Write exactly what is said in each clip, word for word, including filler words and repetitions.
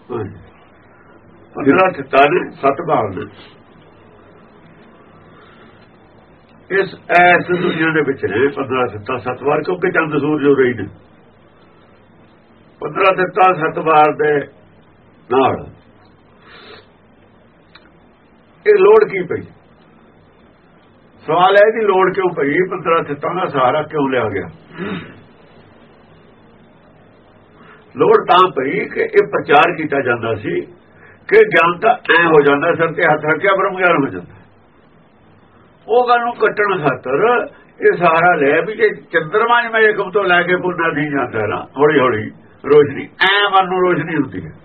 ਪੰਦਰਾਂ ਥਿੱਤਾਂ ਨੇ ਸੱਤ ਭਾਗ ਨੇ ਇਸ ਐਸ ਦੁਨੀਆ ਦੇ ਵਿੱਚ ਨੇ ਪੰਦਰਾਂ ਥਿੱਤਾਂ ਸੱਤ ਵਾਰ, ਕਿਉਂਕਿ ਚੰਦ ਸੂਰਜ ਹੋ ਰਹੀ ਨੇ। ਪੰਦਰਾਂ ਥਿੱਤਾਂ ਸੱਤ ਵਾਰ ਦੇ ਨਾਲ ਇਹ ਲੋੜ ਕੀ ਪਈ? ਸਵਾਲ ਹੈ ਇਹਦੀ ਲੋੜ ਕਿਉਂ ਪਈ? ਪੰਦਰਾਂ ਥਿੱਤਾਂ ਦਾ ਸਹਾਰਾ ਕਿਉਂ ਲਿਆ ਗਿਆ? ਲੋੜ ਤਾਂ ਪਈ ਕਿ ਇਹ ਪ੍ਰਚਾਰ ਕੀਤਾ ਜਾਂਦਾ ਸੀ ਕਿ ਗਿਆਨ ਤਾਂ ਐ ਹੋ ਜਾਂਦਾ, ਸਿਰ ਤੇ ਹੱਥ ਰੱਖਿਆ ਬ੍ਰਹਮ ਗਿਆਨ ਹੋ ਜਾਂਦਾ। ਉਹ ਗੱਲ ਨੂੰ ਕੱਟਣ ਖਾਤਰ ਇਹ ਸਹਾਰਾ ਲਿਆ ਵੀ ਜੇ ਚੰਦਰਮਾ ਜਿਵੇਂ ਏਕਮ ਤੋਂ ਲੈ ਕੇ ਪੁੰਨਾ ਨਹੀਂ ਜਾਂਦਾ ਨਾ, ਹੌਲੀ ਹੌਲੀ ਰੋਸ਼ਨੀ ਐ ਮਨ ਨੂੰ ਰੋਸ਼ਨੀ ਹੁੰਦੀ ਹੈ।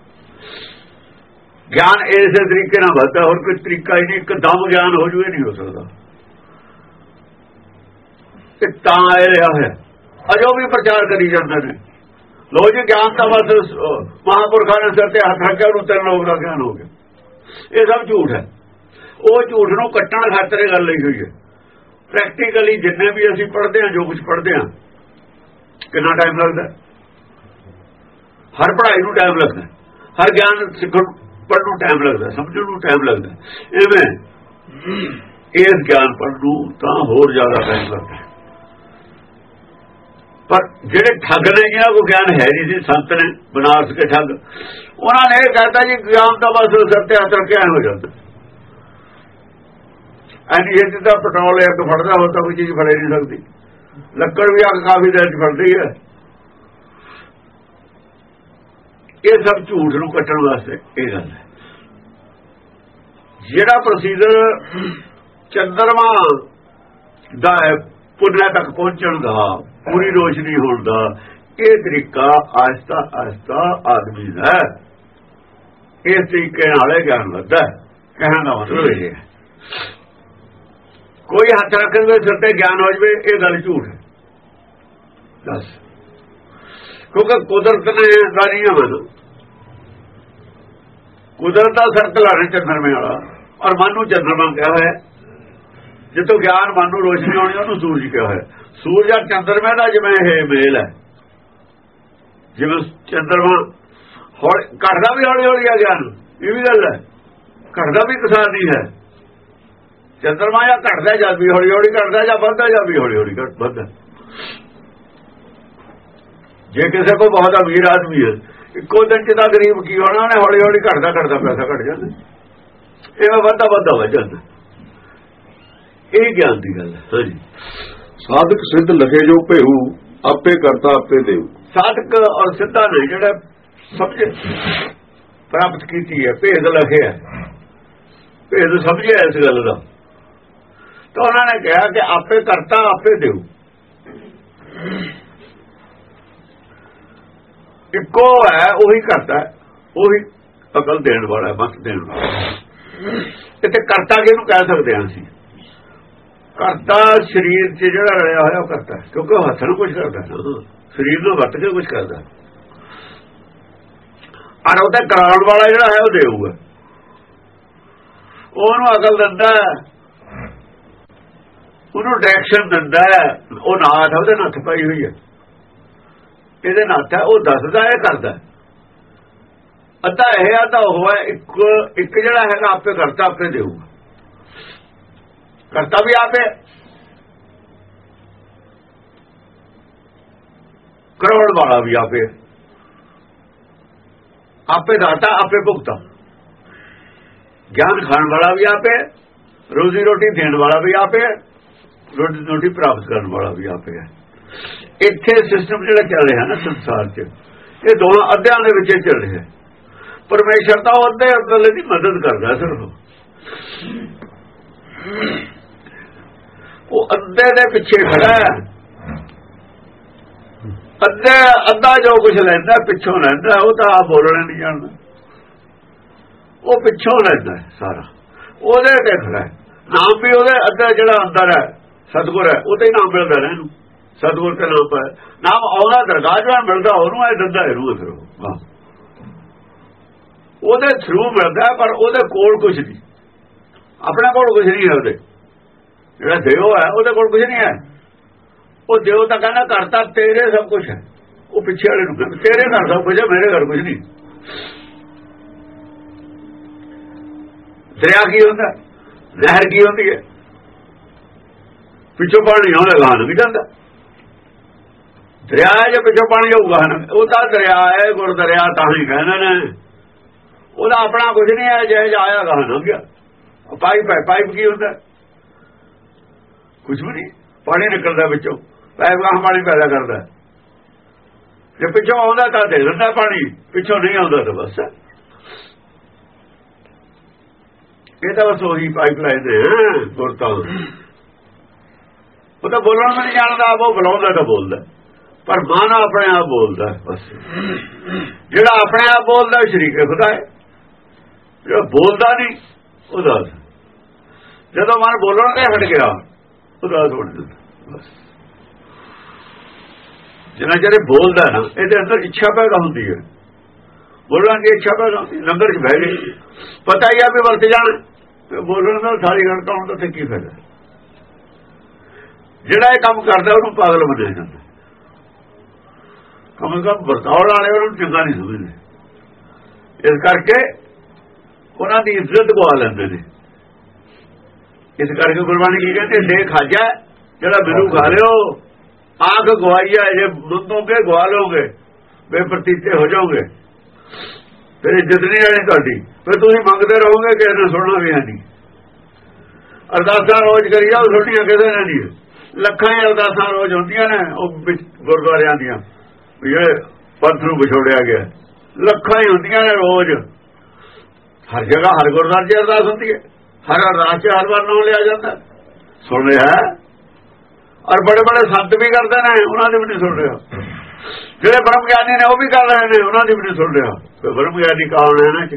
ਗਿਆਨ ਇਸੇ ਤਰੀਕੇ ਨਾਲ ਵੱਧਦਾ, ਹੋਰ ਕੋਈ ਤਰੀਕਾ ਹੀ ਨਹੀਂ। ਇੱਕਦਮ ਗਿਆਨ ਹੋ ਜੂਏ ਨਹੀਂ ਹੋ ਸਕਦਾ। ਤੇ ਤਾਂ ਇਹ ਰਿਹਾ ਹੈ ਅਜੋ ਵੀ ਪ੍ਰਚਾਰ ਕਰੀ ਜਾਂਦੇ ਨੇ, ਲੋ ਜੀ ਗਿਆਨ ਤਾਂ ਬਸ ਮਹਾਂਪੁਰਖਾਂ ਨੇ ਸਿਰ ਤੇ ਹੱਥ ਰੱਖਿਆ ਉਹਨੂੰ ਤਿੰਨ ਲੋਕ ਦਾ ਗਿਆਨ ਹੋ ਗਿਆ। ਇਹ ਸਭ ਝੂਠ ਹੈ। ਉਹ ਝੂਠ ਨੂੰ ਕੱਟਣ ਖਾਤਰ ਇਹ ਗੱਲ ਲਈ ਹੋਈ ਹੈ। ਪ੍ਰੈਕਟੀਕਲੀ ਜਿੰਨੇ ਵੀ ਅਸੀਂ ਪੜ੍ਹਦੇ ਹਾਂ, ਜੋ ਕੁਝ ਪੜ੍ਹਦੇ ਹਾਂ, ਕਿੰਨਾ ਟਾਈਮ ਲੱਗਦਾ? ਹਰ ਪੜ੍ਹਾਈ ਨੂੰ ਟਾਈਮ ਲੱਗਦਾ, ਹਰ ਗਿਆਨ ਸਿੱਖਣ ਪੜ੍ਹਨ ਨੂੰ ਟਾਈਮ ਲੱਗਦਾ, ਸਮਝਣ ਨੂੰ ਟਾਈਮ ਲੱਗਦਾ। ਇਵੇਂ ਇਸ ਗਿਆਨ ਪੜ੍ਹਨ ਨੂੰ ਤਾਂ ਹੋਰ ਜ਼ਿਆਦਾ ਟਾਈਮ ਲੱਗਦਾ। ਪਰ ਜਿਹੜੇ ਠੱਗ ਨੇ, ਜਿਹਨਾਂ ਕੋਲ ਗਿਆਨ ਹੈ ਨਹੀਂ ਸੀ, ਸੰਤ ਨੇ ਬਨਾਰਸ ਕੇ ਠੱਗ, ਉਹਨਾਂ ਨੇ ਇਹ ਕਹਿਤਾ ਜੀ ਗਿਆਨ ਤਾਂ ਬਸ ਸਿਰ ਤੇ ਹੱਥ ਰੱਖਿਆ ਹੋ ਜਾਂਦਾ। ਐਨੀ ਇਹ ਤਾਂ ਪੈਟਰੋਲ ਅੱਗ ਫੜਦਾ ਹੋ ਤਾਂ ਕੋਈ ਚੀਜ਼ ਫੜੇ ਨਹੀਂ ਸਕਦੀ। ਲੱਕੜ ਵੀ ਅੱਗ ਕਾਫੀ ਦੇਰ ਚ ਫੜਦੀ ਹੈ। ਇਹ ਸਭ ਝੂਠ ਨੂੰ ਕੱਟਣ ਵਾਸਤੇ ਇਹ ਗੱਲ ਹੈ। ਜਿਹੜਾ ਪ੍ਰੋਸੀਜਰ ਚੰਦਰਮਾ ਦਾ ਪੁੰਨਾ ਤੱਕ ਪਹੁੰਚਣ ਦਾ, ਪੂਰੀ ਰੋਸ਼ਨੀ ਹੋਣ ਦਾ, ਇਹ ਤਰੀਕਾ ਆਹਿਸਤਾ ਆਹਿਸਤਾ ਆਦਮੀ ਦਾ ਇਸ ਤਰੀਕੇ ਨਾਲ ਗਿਆਨ ਵੱਧਦਾ। ਕਹਿਣ ਦਾ ਮਤਲਬ ਇਹ ਹੈ ਕੋਈ ਹੱਥ ਰੱਖ ਕੇ ਸਿਰ ਤੇ ਗਿਆਨ ਹੋ ਜਾਵੇ, ਇਹ ਗੱਲ ਝੂਠ ਹੈ। ਬਸ ਕਿਉਂਕਿ ਕੁਦਰਤ ਨੇ ਦਾ ਨਹੀਂ ਹੈ। ਮਨ ਕੁਦਰਤ ਦਾ ਸਰਕਲ ਹੈ ਚੰਦਰਮੇ ਵਾਲਾ, ਔਰ ਮਨ ਨੂੰ ਚੰਦਰਮਾ ਕਿਹਾ ਹੋਇਆ। ਜਿੱਥੋਂ ਗਿਆਨ ਮਨ ਨੂੰ ਰੋਸ਼ਨੀ ਆਉਣੀ ਉਹਨੂੰ ਸੂਰਜ ਕਿਹਾ ਹੋਇਆ। ਸੂਰਜ ਆ ਚੰਦਰਮੇ ਦਾ ਜਿਵੇਂ ਇਹ ਮੇਲ ਹੈ, ਜਿਵੇਂ ਚੰਦਰਮਾ ਹੌਲੀ ਘਟਦਾ ਵੀ ਹੌਲੀ ਹੌਲੀ ਆ ਗਿਆਨ, ਇਹ ਵੀ ਗੱਲ ਹੈ। ਘਟਦਾ ਵੀ ਕਿਸਾਨ ਨਹੀਂ ਹੈ। ਚੰਦਰਮਾ ਜਾਂ ਘਟਦਾ ਜਾਂ ਵੀ ਹੌਲੀ ਹੌਲੀ ਘਟਦਾ, ਜਾਂ ਵੱਧਦਾ ਜਾਂ ਵੀ ਹੌਲੀ ਹੌਲੀ ਵੱਧਦਾ। ਜੇ ਕਿਸੇ ਕੋਲ ਬਹੁਤ ਅਮੀਰ ਆਦਮੀ ਹੈ, ਇੱਕੋ ਦਿਨ ਚ ਤਾਂ ਗਰੀਬ ਕੀ ਹੋਣਾ, ਉਹਨੇ ਹੌਲੀ ਹੌਲੀ ਘਟਦਾ ਘਟਦਾ ਪੈਸਾ ਘਟ ਜਾਂਦਾ, ਇਹ ਵੱਧਦਾ ਵੱਧਦਾ ਵੱਧ ਜਾਂਦਾ। ਇਹ ਗਿਆਨ ਦੀ ਗੱਲ ਹੈ। ਹਾਂਜੀ, ਸਾਧਕ ਸਿੱਧ ਲਖੇ ਜੋ ਭੇਉ, ਆਪੇ ਕਰਤਾ ਆਪੇ ਦੇਉ। ਸਾਧਕ ਔਰ ਸਿੱਧਾ ਨੇ ਜਿਹੜਾ ਸਮਝੇ ਪ੍ਰਾਪਤ ਕੀਤੀ ਹੈ, ਭੇਦ ਲਖਿਆ, ਭੇਦ ਸਮਝਿਆ ਇਸ ਗੱਲ ਦਾ, ਤਾਂ ਉਹਨਾਂ ਨੇ ਕਿਹਾ ਕਿ ਆਪੇ ਕਰਤਾ ਆਪੇ ਦੇਉ। ਇੱਕੋ ਹੈ, ਉਹੀ ਕਰਤਾ, ਉਹੀ ਅਕਲ ਦੇਣ ਵਾਲਾ, ਬਸ ਦੇਣ ਵਾਲਾ। ਇੱਥੇ ਕਰਤਾ ਕਿਹਨੂੰ ਕਹਿ ਸਕਦੇ ਹਾਂ ਅਸੀਂ? ਕਰਤਾ ਸਰੀਰ 'ਚ ਜਿਹੜਾ ਰਲਿਆ ਹੋਇਆ ਉਹ ਕਰਤਾ, ਕਿਉਂਕਿ ਉਹ ਹੱਥ ਨੂੰ ਕੁਝ ਕਰਦਾ, ਸਰੀਰ ਨੂੰ ਵਰਤ ਕੇ ਕੁਝ ਕਰਦਾ। ਔਰ ਉਹਦਾ ਕਰਾਉਣ ਵਾਲਾ ਜਿਹੜਾ ਹੈ ਉਹ ਦੇਊਗਾ, ਉਹਨੂੰ ਅਕਲ ਦਿੰਦਾ, ਉਹਨੂੰ ਡਾਇਰੈਕਸ਼ਨ ਦਿੰਦਾ। ਉਹ ਨਾਥ ਉਹਦੇ ਨੱਥ ਪਾਈ ਹੋਈ ਹੈ, ਇਹਦੇ ਨੱਥ ਹੈ, ਉਹ ਦੱਸਦਾ, ਇਹ ਕਰਦਾ। ਅੱਧਾ ਇਹ ਅੱਧਾ ਉਹ ਹੈ। ਇੱਕ ਇੱਕ ਜਿਹੜਾ ਹੈਗਾ ਆਪੇ ਕਰਤਾ ਆਪੇ ਦੇਊਗਾ। ਕਰਤਾ ਵੀ ਆਪੇ, ਕਰਾਉਣ ਵਾਲਾ ਵੀ ਆਪੇ, ਆਪੇ ਦਾਤਾ ਆਪੇ ਭੁਗਤਾ। ਗਿਆਨ ਖਾਣ ਵਾਲਾ ਵੀ ਆਪੇ, ਰੋਜ਼ੀ ਰੋਟੀ ਦੇਣ ਵਾਲਾ ਵੀ ਆਪੇ, ਰੋਟੀ ਰੋਟੀ ਪ੍ਰਾਪਤ ਕਰਨ ਵਾਲਾ ਵੀ ਆਪੇ ਹੈ। ਇੱਥੇ ਸਿਸਟਮ ਜਿਹੜਾ ਚੱਲ ਰਿਹਾ ਨਾ ਸੰਸਾਰ 'ਚ, ਇਹ ਦੋਵਾਂ ਅੱਧਿਆਂ ਦੇ ਵਿੱਚ ਚੱਲ ਰਿਹਾ। ਪਰਮੇਸ਼ਰ ਤਾਂ ਉਹ ਅੱਧੇ ਅੱਧੇ ਦੀ ਮਦਦ ਕਰਦਾ ਸਿਰਫ, ਉਹ ਅੱਧੇ ਦੇ ਪਿੱਛੇ ਖੜਾ ਹੈ। ਅੱਧੇ ਅੱਧਾ ਜੋ ਕੁਝ ਲੈਂਦਾ ਪਿੱਛੋਂ ਲੈਂਦਾ, ਉਹ ਤਾਂ ਆਪ ਬੋਲਣਾ ਨਹੀਂ ਜਾਣਦਾ, ਉਹ ਪਿੱਛੋਂ ਲੈਂਦਾ ਸਾਰਾ, ਉਹਦੇ ਤੇ ਖੜਾ ਹੈ। ਨਾਮ ਵੀ ਉਹਦੇ ਅੱਧਾ ਜਿਹੜਾ ਅੰਦਰ ਹੈ ਸਤਿਗੁਰ ਹੈ, ਉਹ ਤੇ ਨਾਮ ਮਿਲਦਾ ਨਾ ਇਹਨੂੰ, ਸਤਿਗੁਰ ਤੇ ਨਾਮ ਹੈ। ਨਾਮ ਆਉਂਦਾ ਦਰਗਾਹ ਜਿਹੜਾ ਮਿਲਦਾ ਉਹਨੂੰ, ਇਹ ਦਿੰਦਾ ਇਹਨੂੰ। ਫਿਰ ਉਹ ਉਹਦੇ ਥਰੂ ਮਿਲਦਾ, ਪਰ ਉਹਦੇ ਕੋਲ ਕੁਝ ਨਹੀਂ, ਆਪਣੇ ਕੋਲ ਕੁਝ ਨਹੀਂ ਹੈ। ਉਹਦੇ ਜਿਹੜਾ ਦਿਓ ਹੈ ਉਹਦੇ ਕੋਲ ਕੁਝ ਨਹੀਂ ਹੈ। ਉਹ ਦਿਓ ਤਾਂ ਕਹਿੰਦਾ ਕਰਤਾ ਤੇਰੇ ਸਭ ਕੁਝ ਹੈ, ਉਹ ਪਿੱਛੇ ਵਾਲੇ ਨੂੰ ਕਹਿੰਦਾ ਤੇਰੇ ਘਰ ਸਭ ਕੁਝ ਹੈ, ਮੇਰੇ ਘਰ ਕੁਝ ਨਹੀਂ। ਦਰਿਆ ਕੀ ਹੁੰਦਾ, ਨਹਿਰ ਕੀ ਹੁੰਦੀ ਹੈ, ਪਿੱਛੋਂ ਪਾਣੀ ਆਉਂਦਾ ਗਾਹ ਲੰਘ ਜਾਂਦਾ। ਦਰਿਆ ਜੇ ਪਿੱਛੋਂ ਪਾਣੀ ਆਊਗਾ ਉਹ ਤਾਂ ਦਰਿਆ ਹੈ, ਗੁਰ ਦਰਿਆ ਤਾਂ ਹੀ ਕਹਿੰਦੇ ਨੇ। ਉਹਦਾ ਆਪਣਾ ਕੁਝ ਨਹੀਂ ਹੈ, ਜਿਹੇ ਜਿਹਾ ਆਇਆ ਗਾਹ ਲੰਘ ਗਿਆ। ਪਾਈਪ ਹੈ, ਪਾਈਪ ਕੀ ਹੁੰਦਾ, ਕੁਝ ਵੀ ਨਹੀਂ, ਪਾਣੀ ਨਿਕਲਦਾ ਵਿੱਚੋਂ, ਪਾਈਪ ਗਾਹ ਪਾਣੀ ਪੈਦਾ ਕਰਦਾ। ਜੇ ਪਿੱਛੋਂ ਆਉਂਦਾ ਤਾਂ ਦੇ ਦਿੰਦਾ ਪਾਣੀ, ਪਿੱਛੋਂ ਨਹੀਂ ਆਉਂਦਾ ਤਾਂ ਬਸ। ਇਹ ਤਾਂ ਬਸ ਉਹੀ ਪਾਈਪ ਲਾਈਨ ਦੇ ਗੁਰ ਤਾਂ ਉਹ ਤਾਂ ਬੋਲਣ ਵੀ ਨਹੀਂ ਜਾਣਦਾ, ਉਹ ਬੁਲਾਉਂਦਾ ਤਾਂ ਬੋਲਦਾ, ਪਰ ਮਨ ਆਪਣੇ ਆਪ ਬੋਲਦਾ ਬਸ। ਜਿਹੜਾ ਆਪਣੇ ਆਪ ਬੋਲਦਾ ਉਹ ਸ਼ਰੀਕ ਖੁਦਾ ਹੈ, ਜਿਹੜਾ ਬੋਲਦਾ ਨਹੀਂ ਉਹਦਾ। ਜਦੋਂ ਮਨ ਬੋਲਣ ਤੇ ਹਟ ਗਿਆ ਉਹਦਾ ਛੋੜ ਦਿੰਦਾ ਬਸ। ਜਿੰਨਾ ਚਿਰ ਬੋਲਦਾ ਨਾ ਇਹਦੇ ਅੰਦਰ ਇੱਛਾ ਪੈਦਾ ਹੁੰਦੀ ਹੈ, ਬੋਲਣ ਦੀ ਇੱਛਾ ਪੈਦਾ ਹੁੰਦੀ। ਲੰਗਰ ਚ ਬਹਿ ਗਏ, ਪਤਾ ਹੀ ਆ ਵੀ ਵਰਤ ਜਾਣ, ਬੋਲਣ ਦਾ ਸਾਰੀ ਘੰਟਾ ਹੁੰਦਾ ਤੇ ਕੀ ਫਾਇਦਾ। ਜਿਹੜਾ ਇਹ ਕੰਮ ਕਰਦਾ ਉਹਨੂੰ ਪਾਗਲ ਮੰਨਿਆ ਜਾਂਦਾ, ਕਮ ਸੇ ਕਮ ਵਰਤਾਉਣ ਵਾਲੇ ਉਹਨੂੰ ਚੰਗਾ ਨਹੀਂ ਸਮਝਦੇ। ਇਸ ਕਰਕੇ ਉਹਨਾਂ ਦੀ ਇੱਜ਼ਤ ਗਵਾ ਲੈਂਦੇ ਨੇ। ਇਸ ਕਰਕੇ ਗੁਰਬਾਣੀ ਕੀ ਕਹਿੰਦੇ, ਲੇ ਖਾਜਾ ਜਿਹੜਾ ਮੈਨੂੰ ਖਾ ਲਿਓ, ਆਂਖ ਗਵਾਈਆ ਜੇ ਮੰਗੋਗੇ ਗਵਾ ਲਓਗੇ, ਬੇਪਰਤੀਤੇ ਹੋ ਜਾਓਗੇ, ਫਿਰ ਇੱਜ਼ਤ ਨਹੀਂ ਰਹਿਣੀ ਤੁਹਾਡੀ। ਫਿਰ ਤੁਸੀਂ ਮੰਗਦੇ ਰਹੋਗੇ, ਕਿਸੇ ਨੇ ਸੁਣਨਾ ਵੀ ਨਹੀਂ। ਅਰਦਾਸਾਂ ਰੋਜ਼ ਕਰੀ ਜਾਓ, ਛੋਟੀਆਂ ਕਿਸੇ ਨੇ ਨਹੀਂ, ਲੱਖਾਂ ਹੀ ਅਰਦਾਸਾਂ ਰੋਜ਼ ਹੁੰਦੀਆਂ ਨੇ ਉਹ ਗੁਰਦੁਆਰਿਆਂ ਦੀਆਂ, ਜਿਹੜੇ ਪੰਥ ਨੂੰ ਵਿਛੋੜਿਆ ਗਿਆ, ਲੱਖਾਂ ਹੀ ਹੁੰਦੀਆਂ ਨੇ ਰੋਜ਼। ਹਰ ਜਗ੍ਹਾ ਹਰ ਗੁਰਦੁਆਰੇ 'ਚ ਅਰਦਾਸ ਹੁੰਦੀ ਹੈ, ਹਰ ਅਰਦਾਸ 'ਚ ਹਰ ਵਾਰ ਨਾਮ ਲਿਆ ਜਾਂਦਾ, ਸੁਣ ਰਿਹਾ। ਔਰ ਬੜੇ ਬੜੇ ਸੰਤ ਵੀ ਕਰਦੇ ਨੇ, ਉਹਨਾਂ ਦੀ ਵੀ ਨਹੀਂ ਸੁਣ ਰਿਹਾ। ਜਿਹੜੇ ਬ੍ਰਹਮ ਗਿਆਨੀ ਨੇ ਉਹ ਵੀ ਕਰ ਰਹੇ ਨੇ, ਉਹਨਾਂ ਦੀ ਵੀ ਨਹੀਂ ਸੁਣ ਰਿਹਾ। ਬ੍ਰਹਮ ਗਿਆਨੀ ਕੌਣ ਹੈ ਇਹਨਾਂ 'ਚ?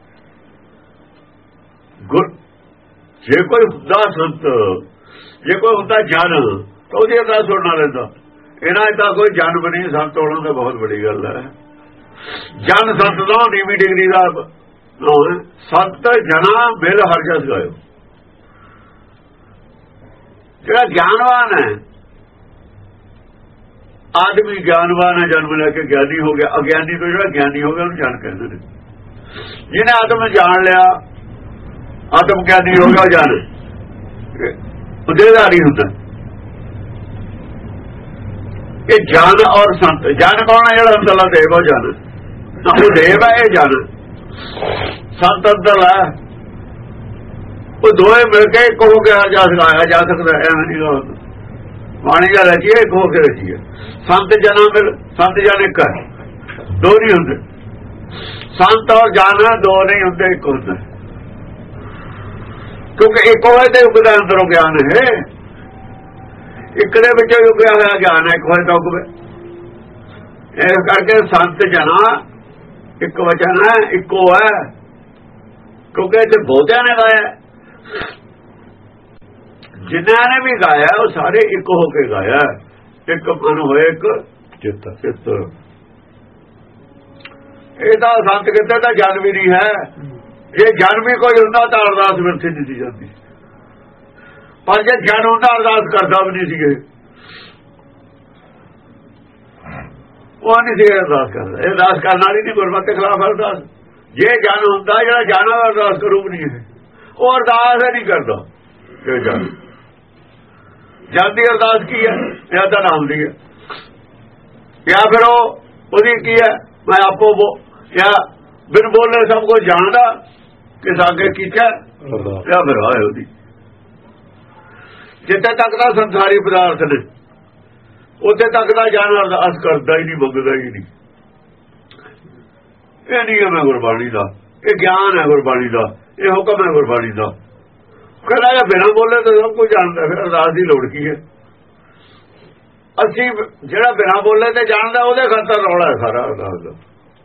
ਗੁਰ ਜੇ ਕੋਈ ਹੁੰਦਾ ਸੰਤ, ਜੇ ਕੋਈ ਹੁੰਦਾ ਜਨ, ਤਾਂ ਉਹਦੀ ਅਰਦਾਸ ਸੁਣਨਾ ਲੈਂਦਾ। ਇਹਨਾਂ ਤਾਂ ਕੋਈ ਜਨਮ ਨਹੀਂ, ਸੰਤ ਹੋਣਾ ਤਾਂ ਬਹੁਤ ਵੱਡੀ ਗੱਲ ਹੈ। ਜਨ ਸੰਤ ਦਾ ਨੀਵੀਂ ਡਿਗਰੀ ਦਾ ਸੰਤ ਜਨਾ ਮਿਲ ਹਰ ਜਸ ਗਾਇਓ। ਜਿਹੜਾ ਗਿਆਨਵਾਨ ਹੈ, ਆਦਮੀ ਗਿਆਨਵਾਨ ਹੈ, ਜਨਮ ਲੈ ਕੇ ਗਿਆਨੀ ਹੋ ਗਿਆ। ਅਗਿਆਨੀ ਤੋਂ ਜਿਹੜਾ ਗਿਆਨੀ ਹੋ ਗਿਆ ਉਹਨੂੰ ਜਾਣ ਕਹਿੰਦੇ ਨੇ। ਜਿਹਨੇ ਆਤਮ ਜਾਣ ਲਿਆ, ਆਤਮ ਗਿਆਨੀ ਹੋ ਗਿਆ, ਜਾਣ ਉਦੇਦਾਰੀ ਹੁੰਦਾ। ਇਹ ਜਨ ਔਰ ਸੰਤ, ਜਨ ਕੌਣ ਹੈ? ਜਿਹੜਾ ਅੰਦਰਲਾ ਦੇਵ, ਉਹ ਜਨ, ਉਹ ਦੇਵ ਹੈ, ਇਹ ਜਨ। ਸੰਤ ਅੰਦਰਲਾ, ਉਹ ਦੋਵੇਂ ਮਿਲ ਕੇ ਇੱਕ ਹੋ ਕੇ ਜਾ ਸਕਾਇਆ ਜਾ ਸਕਦਾ। ਐਵੇਂ ਨਹੀਂ ਗੱਲ, ਬਾਣੀ ਜਾਂ ਰਚੀਏ ਇੱਕ ਹੋ ਕੇ ਰਚੀਏ। ਸੰਤ ਜਨਾਂ ਮਿਲ, ਸੰਤ ਜਨ ਇੱਕ ਹੈ, ਦੋ ਨਹੀਂ ਹੁੰਦੇ। ਸੰਤ ਔਰ ਜਨ ਦੋ ਨਹੀਂ ਹੁੰਦੇ, ਇੱਕ ਹੁੰਦਾ। ਕਿਉਂਕਿ ਇੱਕ ਹੋਏ ਤੇ ਉਗਦਾ ਅੰਦਰੋਂ ਗਿਆਨ ਹੈ, ਇੱਕ ਦੇ ਵਿੱਚੋਂ ਉਗਿਆ ਹੋਇਆ ਗਿਆਨ ਹੈ, ਇੱਕ ਹੋਏ ਤਾਂ ਉਗਵੇ। ਇਸ ਕਰਕੇ ਸੰਤ ਜਨਾ ਇੱਕ ਵਚਨ ਹੈ, ਇੱਕੋ ਹੈ। ਕਿਉਂਕਿ ਇੱਥੇ ਬਹੁਤਿਆਂ ਨੇ ਗਾਇਆ, ਜਿਨ੍ਹਾਂ ਨੇ ਵੀ ਗਾਇਆ ਉਹ ਸਾਰੇ ਇੱਕ ਹੋ ਕੇ ਗਾਇਆ। ਇੱਕ ਮਨ ਹੋਏ, ਇੱਕ ਚਿੱਤ ਚਿੱਤ। ਇਹ ਤਾਂ ਸੰਤ ਕਿਤੇ ਤਾਂ ਜਨ ਵੀ ਨਹੀਂ ਹੈ। ਜੇ ਜਨ ਵੀ ਕੋਈ ਹੁੰਦਾ ਤਾਂ ਅਰਦਾਸ ਵਿਰਥੀ ਦਿੱਤੀ ਜਾਂਦੀ, ਪਰ ਜੇ ਜਨ ਹੁੰਦਾ ਅਰਦਾਸ ਕਰਦਾ ਵੀ ਨਹੀਂ ਸੀਗੇ। ਉਹ ਨਹੀਂ ਸੀ ਅਰਦਾਸ ਕਰਦਾ। ਇਹ ਅਰਦਾਸ ਕਰਨ ਵਾਲੀ ਨਹੀਂ, ਗੁਰਮਤਿ ਦੇ ਖਿਲਾਫ ਅਰਦਾਸ। ਜੇ ਜਨ ਹੁੰਦਾ, ਜਿਹੜਾ ਜਨ ਅਰਦਾਸ ਕਰੂ ਵੀ ਨਹੀਂ ਹੈ, ਉਹ ਅਰਦਾਸ ਨਹੀਂ ਕਰਦਾ। ਜੇ ਜਨ ਜਨ ਦੀ ਅਰਦਾਸ ਕੀ ਹੈ? ਇਹ ਤਾਂ ਨਾਮ ਦੀ ਹੈ। ਜਾਂ ਫਿਰ ਉਹ ਉਹਦੀ ਕੀ ਹੈ? ਮੈਂ ਆਪੋ ਜਾਂ ਬਿਨ ਬੋਲੇ ਸਭ ਕੁਝ ਜਾਣਦਾ ਕਿ ਸਾਗੇ ਕੀਤਾ, ਜਾਂ ਫਿਰ ਆਏ ਉਹਦੀ। ਜਿੱਥੇ ਤੱਕ ਦਾ ਸੰਸਾਰੀ ਪਦਾਰਥ ਨੇ, ਉੱਥੇ ਤੱਕ ਦਾ ਜਨ ਅਰਦਾਸ ਕਰਦਾ ਹੀ ਨਹੀਂ, ਮੰਗਦਾ ਹੀ ਨਹੀਂ। ਇਹ ਨਹੀਂ ਹੈ ਮੈਂ ਗੁਰਬਾਣੀ ਦਾ, ਇਹ ਗਿਆਨ ਹੈ ਗੁਰਬਾਣੀ ਦਾ, ਇਹ ਹੁਕਮ ਹੈ ਗੁਰਬਾਣੀ ਦਾ। ਕਹਿੰਦਾ ਜੇ ਬਿਨਾਂ ਬੋਲੇ ਤਾਂ ਸਭ ਕੁਝ ਜਾਣਦਾ, ਫਿਰ ਅਰਦਾਸ ਦੀ ਲੋੜ ਕੀ ਹੈ? ਅਸੀਂ ਜਿਹੜਾ ਬਿਨਾਂ ਬੋਲੇ ਤੇ ਜਾਣਦਾ, ਉਹਦੇ ਖਾਤਰ ਰੌਲਾ ਹੈ ਸਾਰਾ ਅਰਦਾਸ ਦਾ।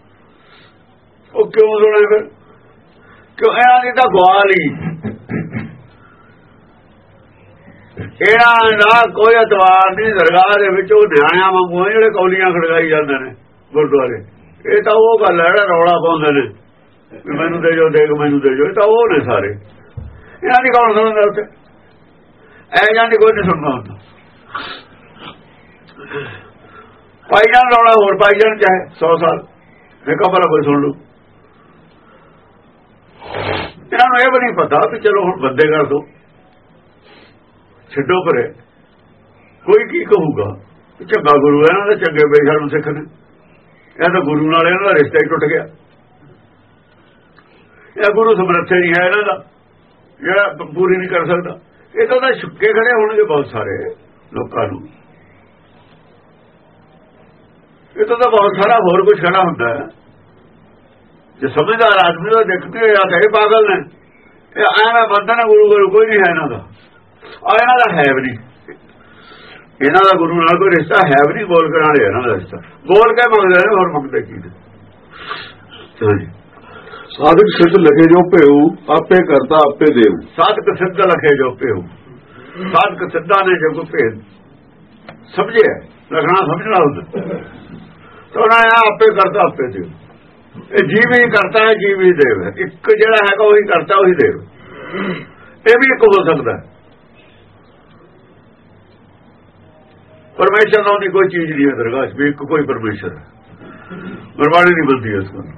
ਉਹ ਕਿਉਂ ਸੁਣੇ ਫਿਰ? ਕਿਉਂ? ਇਹਨਾਂ ਦੀ ਤਾਂ ਗਵਾਲ ਹੀ, ਇਹਨਾਂ ਦਾ ਕੋਈ ਅਤਵਾਰ ਨਹੀਂ। ਦਰਗਾਹ ਦੇ ਵਿੱਚ ਉਹ ਨਿਆਣਿਆਂ ਵਾਂਗੂ ਜਿਹੜੇ ਕੌਲੀਆਂ ਖੜਕਾਈ ਜਾਂਦੇ ਨੇ ਗੁਰਦੁਆਰੇ, ਇਹ ਤਾਂ ਉਹ ਗੱਲ ਹੈ ਜਿਹੜਾ ਰੌਲਾ ਪਾਉਂਦੇ ਨੇ ਵੀ ਮੈਨੂੰ ਦੇ ਜਾਓ, ਦੇਖ ਮੈਨੂੰ ਦੇ ਜਾਓ। ਇਹ ਤਾਂ ਉਹ ਨੇ ਸਾਰੇ। ਇਹਨਾਂ ਦੀ ਕੌਣ ਸੁਣਦਾ ਉੱਥੇ? ਐ ਜਾਂਦੀ ਕੋਈ ਨਹੀਂ ਸੁਣਦਾ ਹੁੰਦਾ। ਪਾਈ ਜਾਣ ਰੌਲਾ, ਹੋਰ ਪਾਈ ਜਾਣ ਚਾਹੇ ਸੌ ਸਾਲ, ਦੇਖੋ ਭਲਾ ਕੋਈ ਸੁਣ ਲੂ। ਇਹਨਾਂ ਨੂੰ ਇਹ ਵੀ ਨਹੀਂ ਪਤਾ ਵੀ ਚਲੋ ਹੁਣ ਬੰਦੇ ਕਰ ਦੋ, ਛੱਡੋ ਪਰੇ। ਕੋਈ ਕੀ ਕਹੂਗਾ ਚੰਗਾ ਗੁਰੂ ਹੈ ਇਹਨਾਂ ਦਾ, ਚੰਗੇ ਬੇਸ਼ਰਮ ਸਿੱਖ ਨੇ, ਇਹ ਤਾਂ ਗੁਰੂ ਨਾਲ ਇਹਨਾਂ ਦਾ ਰਿਸ਼ਤਾ ਹੀ ਟੁੱਟ ਗਿਆ। ਇਹ ਗੁਰੂ ਸਮਰੱਥੇ ਨਹੀਂ ਹੈ ਇਹਨਾਂ ਦਾ, ਜਿਹੜਾ ਪੂਰੀ ਨਹੀਂ ਕਰ ਸਕਦਾ। ਇਹ ਤਾਂ ਉਹਦਾ ਛੁੱਕੇ ਖੜੇ ਹੋਣਗੇ ਬਹੁਤ ਸਾਰੇ ਲੋਕਾਂ ਨੂੰ, ਇਹ ਤਾਂ ਬਹੁਤ ਸਾਰਾ ਹੋਰ ਕੁਝ ਖੜਾ ਹੁੰਦਾ ਹੈ। ਜੇ ਸਮਝਦਾਰ ਆਦਮੀ ਦਾ ਦੇਖਦੇ ਆ ਤਾਂ ਇਹ ਪਾਗਲ ਨੇ, ਇਹ ਐਵੇਂ ਬੰਦਾ ਨਾ ਗੁਰੂ ਗੁਰੂ ਕੋਈ ਨਹੀਂ ਹੈ ਇਹਨਾਂ ਦਾ, ਆ ਇਹਨਾਂ ਦਾ ਹੈ ਵੀ ਨਹੀਂ, ਇਹਨਾਂ ਦਾ ਗੁਰੂ ਨਾਲ ਕੋਈ ਰਿਸ਼ਤਾ ਹੈ ਵੀ ਨਹੀਂ। ਬੋਲ ਕੇ ਨਾਲ ਇਹਨਾਂ ਦਾ ਰਿਸ਼ਤਾ, ਬੋਲ ਕੇ ਮੰਗਦੇ ਨੇ, ਹੋਰ ਮੰਗਦੇ ਕੀ ਨੇ। ਸਾਧਕ ਸਿੱਧ ਲਖੇ ਜੋ ਭੇਉ, ਆਪੇ ਕਰਤਾ ਆਪੇ ਦੇਉ। ਸਾਧਕ ਸਿੱਧ ਲਖੇ ਜੋ ਭੇਉ, ਸਾਧਕ ਸਿੱਧਾ ਨੇ ਜੋ ਭੇਦ ਸਮਝਿਆ, ਲਖਣਾ ਸਮਝਣਾ ਹੁੰਦਾ ਤਾਂ ਉਹਨਾਂ ਨੇ ਆਪੇ ਕਰਤਾ ਆਪੇ ਦੇਉ। ਇਹ ਜੀਵ ਹੀ ਕਰਤਾ ਹੈ, ਜੀਵ ਹੀ ਦੇਵ ਹੈ। ਇੱਕ ਜਿਹੜਾ ਹੈਗਾ ਉਹੀ ਕਰਤਾ ਉਹੀ ਦੇਵ। ਇਹ ਵੀ ਇੱਕ ਹੋ ਸਕਦਾ, ਪਰਮੇਸ਼ਰ ਨਾਲ ਦੀ ਕੋਈ ਚੀਜ਼ ਨਹੀਂ ਹੈ ਦਰਗਾਹ ਚ ਵੀ ਇੱਕ ਕੋਈ ਪਰਮੇਸ਼ਰ ਹੈ। ਗੁਰਬਾਣੀ ਨਹੀਂ ਬੋਲਦੀ ਇਸ ਨੂੰ।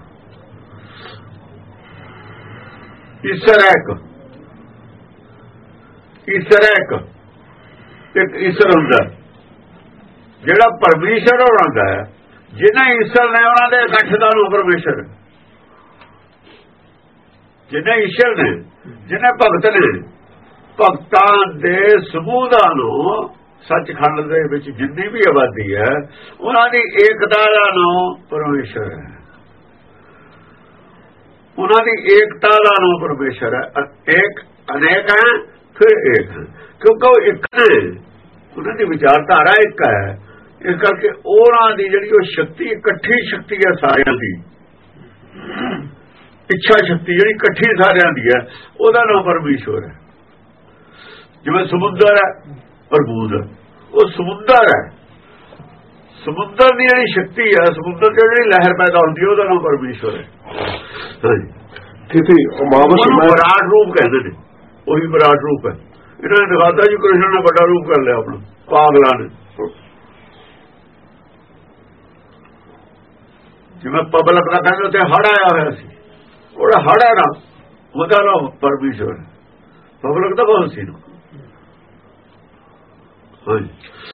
ਈਸ਼ਰ ਹੈ ਇੱਕ, ਈਸ਼ਰ ਹੈ ਇੱਕ, ਇੱਕ ਈਸ਼ਰ ਹੁੰਦਾ ਜਿਹੜਾ ਪਰਮੇਸ਼ਰ ਹੁੰਦਾ ਹੈ। ਜਿਹਨੇ ਈਸ਼ਰ ਨੇ ਉਹਨਾਂ ਦੇ ਇਕੱਠ ਦਾ ਨੂੰ ਪਰਮੇਸ਼ਰ, ਜਿਹਨੇ ਈਸ਼ਰ ਨੇ, ਜਿਹਨੇ ਭਗਤ ਨੇ, ਭਗਤਾਂ ਦੇ ਸਮੂਹ ਦਾ ਨੂੰ ਸੱਚਖੰਡ ਦੇ ਵਿੱਚ ਜਿੰਨੀ ਵੀ ਆਬਾਦੀ ਹੈ ਉਹਨਾਂ ਦੀ ਏਕਤਾ ਦਾ ਨਾਮ ਪਰਮੇਸ਼ਰ ਹੈ। ਉਹਨਾਂ ਦੀ ਏਕਤਾ ਦਾ ਨਾਮ ਪਰਮੇਸ਼ਰ ਹੈ। ਇੱਕ ਅਨੇਕ ਹੈ ਫਿਰ ਇੱਕ ਹੈ, ਕਿਉਂਕਿ ਉਹ ਇੱਕ ਨੇ, ਉਹਨਾਂ ਦੀ ਵਿਚਾਰਧਾਰਾ ਇੱਕ ਹੈ। ਇਸ ਕਰਕੇ ਉਹਨਾਂ ਦੀ ਜਿਹੜੀ ਉਹ ਸ਼ਕਤੀ ਇਕੱਠੀ ਸ਼ਕਤੀ ਹੈ ਸਾਰਿਆਂ ਦੀ, ਇੱਛਾ ਸ਼ਕਤੀ ਜਿਹੜੀ ਇਕੱਠੀ ਸਾਰਿਆਂ ਦੀ ਹੈ, ਉਹਦਾ ਨਾਮ ਪਰਮੇਸ਼ਰ ਹੈ। ਜਿਵੇਂ ਸਮੁੰਦਰ ਹੈ ਪ੍ਰਭੂਤ, ਉਹ ਸਮੁੰਦਰ ਹੈ। ਸਮੁੰਦਰ ਦੀ ਜਿਹੜੀ ਸ਼ਕਤੀ ਹੈ, ਸਮੁੰਦਰ ਦੀ ਜਿਹੜੀ ਲਹਿਰ ਪੈਦਾ ਹੁੰਦੀ ਹੈ, ਉਹਦਾ ਨਾਮ ਪਰਮੇਸ਼ਰ ਹੈ। ਕਿਤੇ ਵਿਰਾਟ ਰੂਪ ਕਹਿੰਦੇ ਨੇ, ਉਹੀ ਵਿਰਾਟ ਰੂਪ ਹੈ। ਇਹਨਾਂ ਨੇ ਦਿਖਾਤਾ ਜੀ ਕ੍ਰਿਸ਼ਨ ਨੇ ਵੱਡਾ ਰੂਪ ਕਰ ਲਿਆ ਆਪਣਾ, ਪਾਗਲਾਂ ਨੇ। ਜਿਵੇਂ ਪਬਲਿਕ ਦਾ ਕਹਿੰਦੇ ਉੱਥੇ ਹੜ੍ਹ ਆਇਆ ਹੋਇਆ ਸੀ, ਉਹਦਾ ਹੜ੍ਹ ਹੈ ਨਾ, ਉਹਦਾ ਨਾਮ ਪਰਮੇਸ਼ਰ। ਪਬਲਿਕ ਤਾਂ ਬਹੁਤ ਸੀ।